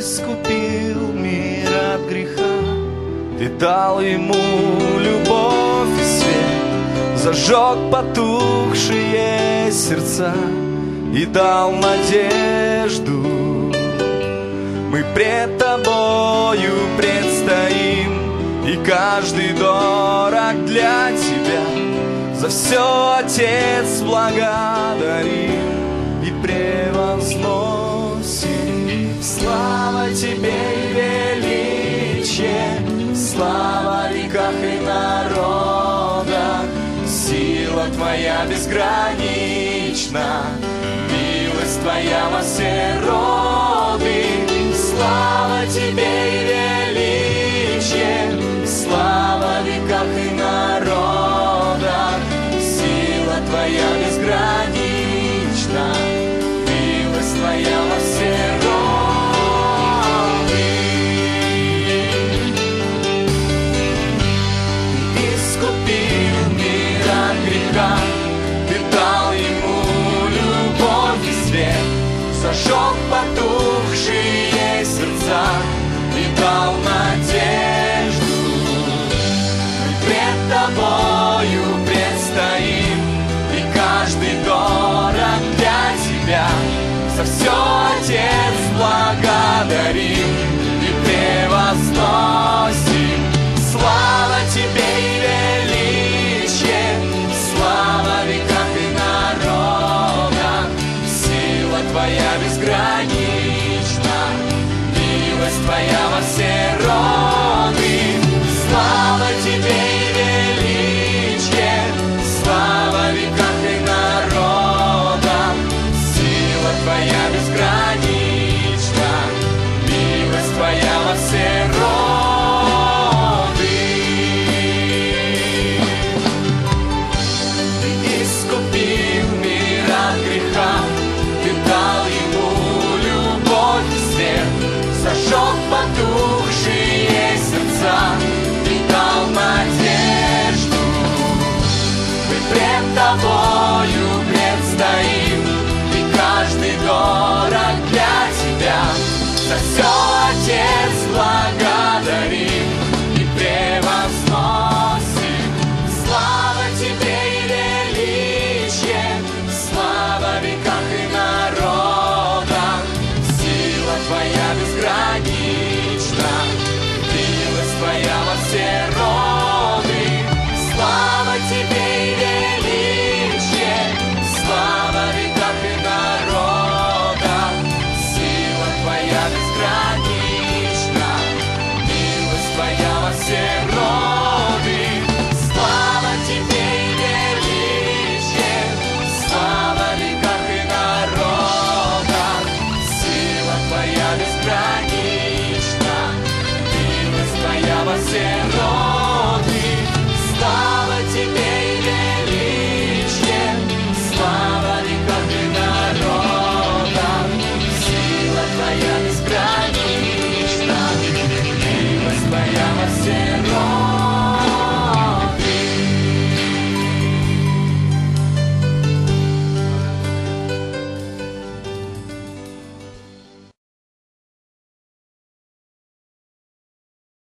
искупил мир от греха. Ты дал ему любовь и свет, зажег потухшие сердца и дал надежду. Мы пред тобою предстоим, и каждый дорог для тебя. За все, Отец, благодарим и превозносим. Слава тебе и величие, слава в веках и народах. Сила твоя безгранична, милость твоя во все роды. Слава тебе и величие, слава в веках и народах. Сила твоя безгранична, милость твоя во все роды. Искупил мир от греха, ты дал ему любовь и свет, зажег потухшие сердца и дал надежду. Мы пред тобою предстоим, и каждый дорог для тебя. За все, Отец, благодарим и превозносим. Слава тебе и величие, слава в веках и народах. Сила твоя безгранична, милость твоя во все